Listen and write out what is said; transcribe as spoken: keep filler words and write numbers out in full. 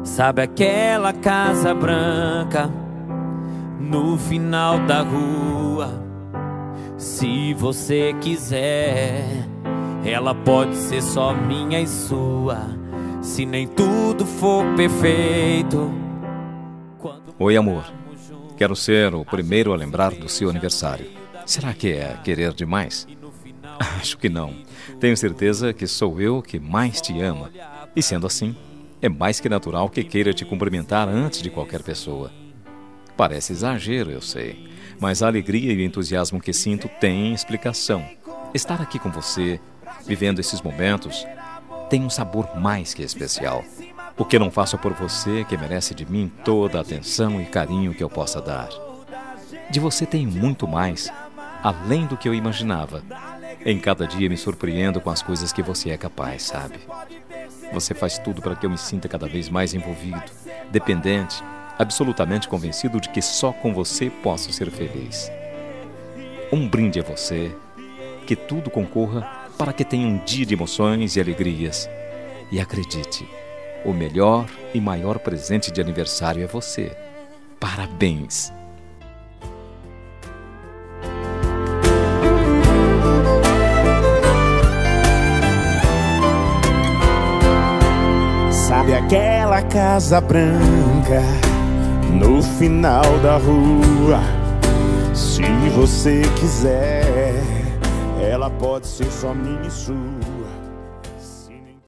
Sabe aquela casa branca no final da rua? Se você quiser, ela pode ser só minha e sua. Se nem tudo for perfeito. Oi, amor. Quero ser o primeiro a lembrar do seu aniversário. Será que é querer demais? Acho que não. Tenho certeza que sou eu que mais te ama. E sendo assim, é mais que natural que queira te cumprimentar antes de qualquer pessoa. Parece exagero, eu sei, mas a alegria e o entusiasmo que sinto têm explicação. Estar aqui com você, vivendo esses momentos, tem um sabor mais que especial. O que não faço por você, que merece de mim toda a atenção e carinho que eu possa dar. De você tenho muito mais, além do que eu imaginava. Em cada dia me surpreendo com as coisas que você é capaz, sabe? Você faz tudo para que eu me sinta cada vez mais envolvido, dependente, absolutamente convencido de que só com você posso ser feliz. Um brinde a você, que tudo concorra para que tenha um dia de emoções e alegrias. E acredite, o melhor e maior presente de aniversário é você. Parabéns! Sabe aquela casa branca no final da rua? Se você quiser, ela pode ser só minha e sua.